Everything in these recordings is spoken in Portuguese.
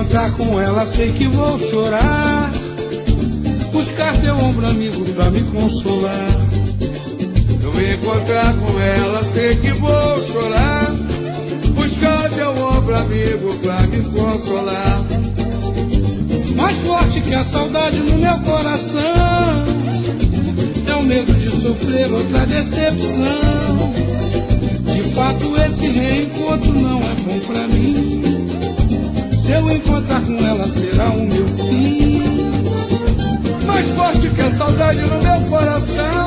encontrar com ela, sei que vou chorar. Buscar teu ombro amigo pra me consolar. Se eu me encontrar com ela, sei que vou chorar. Buscar teu ombro amigo pra me consolar. Mais forte que a saudade no meu coração é o medo de sofrer outra decepção. De fato esse reencontro não é bom pra mim. Se eu encontrar com ela será o meu fim. Mais forte que a saudade no meu coração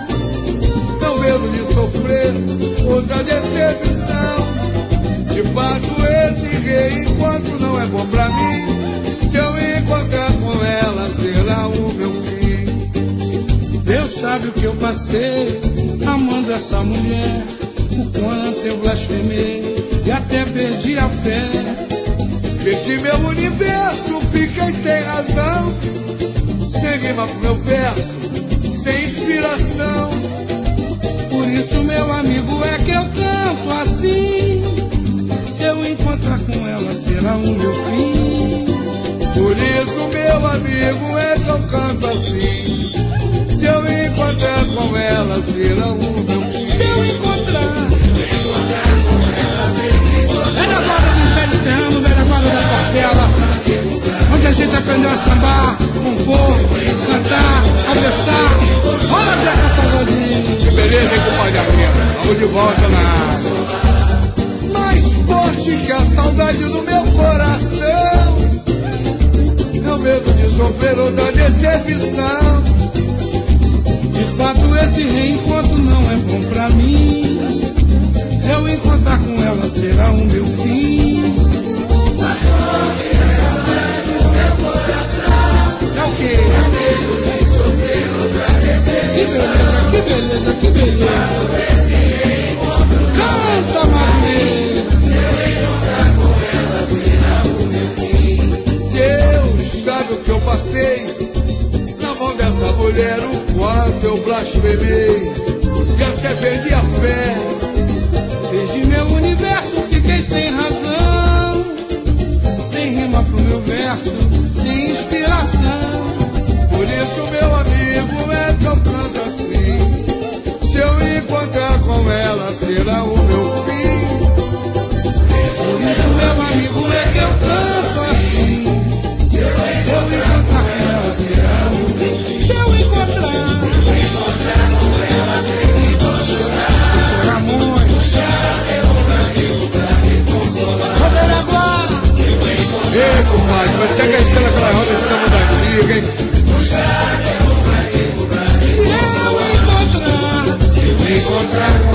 é o medo de sofrer outra decepção. De fato esse reencontro não é bom pra mim. Se eu encontrar com ela será o meu fim. Deus sabe o que eu passei amando essa mulher. O quanto eu blasfemei e até perdi a fé. Perdi meu universo, fiquei sem razão, sem rima pro meu verso, sem inspiração. Por isso, meu amigo, é que eu canto assim. Se eu encontrar com ela será o meu fim. Por isso, meu amigo, é que eu canto assim. Se eu encontrar com ela será o meu fim. Se eu encontrar com ela será. Velha guarda do Império Serrano, velha guarda da Portela, onde a gente aprendeu a sambar, compor, cantar, conversar. Olha a Zeca Pagodinho. Que beleza, hein, compadre Arminda? Vamos de volta na área. Mais forte que a saudade do meu coração é o medo de sofrer outra decepção. De fato esse reencontro não é bom pra mim. Se eu encontrar com ela será o meu fim. Mais forte que a saudade do meu coração é o quê? É o medo de sofrer outra decepção. Que beleza, que beleza. Canta, Maria. Se eu encontrar com ela será o meu fim. Deus sabe o que eu passei na mão dessa mulher, o quanto eu blasfemei e até perdi a fé. Desde meu universo fiquei sem razão, sem rima pro meu verso, sem inspiração. Por isso, meu amigo, é que eu canto assim. Se eu encontrar com ela será o meu fim. Por isso, meu amigo, é que eu canto assim. Se eu encontrar com ela será o meu fim. Se eu encontrar com ela sei que vou chorar. Vou chorar muito. Buscar teu ombro amigo pra me consolar. Vou ver agora. Ei, compadre, você que está naquela roda de samba da antiga, hein? Buscar teu ombro amigo pra me consolar. Se eu encontrar se eu encontrar